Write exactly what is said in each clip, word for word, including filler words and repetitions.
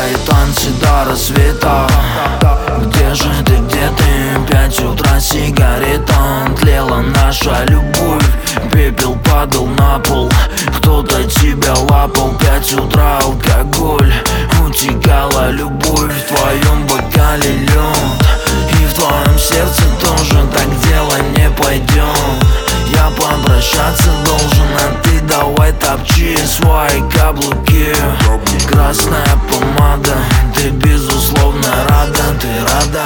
твои танцы до рассвета. Где же ты, где ты? Пять утра, сигарета. Тлела наша любовь, пепел падал на пол. Кто-то тебя лапал. Пять утра, алкоголь. Утекала любовь, в твоем бокале лед. И в твоем сердце тоже так дело не пойдет. Я попрощаться должен, а ты давай топчи свои каблуки. Красная помада, ты безусловно рада, ты рада.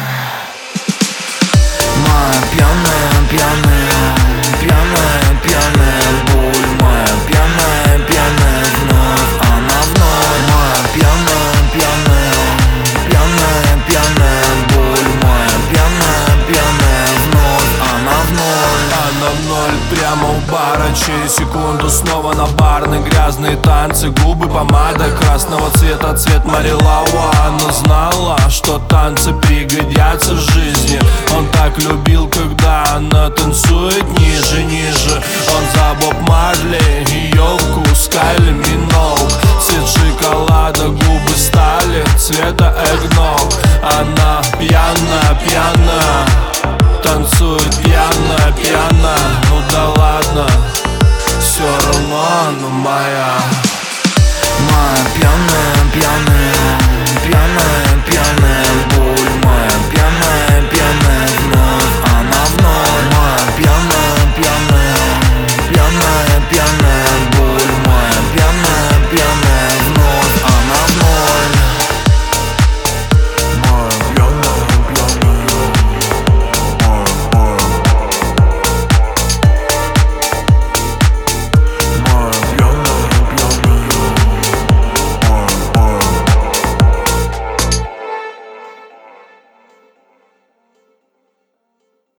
Моя пьяная, пьяная, пьяная, пьяная боль. Моя пьяная, пьяная вновь, она вновь. Моя пьяная, пьяная, пьяная, пьяная боль. Моя пьяная, пьяная вновь, она вновь. Она в ноль, прямо у бара. Через секунду снова на барные грязные танцы. Губы, помада красного цвета, цвет марилауана. Знала, что танцы пригодятся в жизни. Он так любил, когда она танцует ниже, ниже. Он за Боб Марли, ее вкус Кайли Миноуг. Цвет шоколада, губы стали цвета эгног. Она пьяная, пьяная, танцует пьяная, пьяная. Ну да ладно, все равно она моя. Моя пьяная, пьяная, пьяная,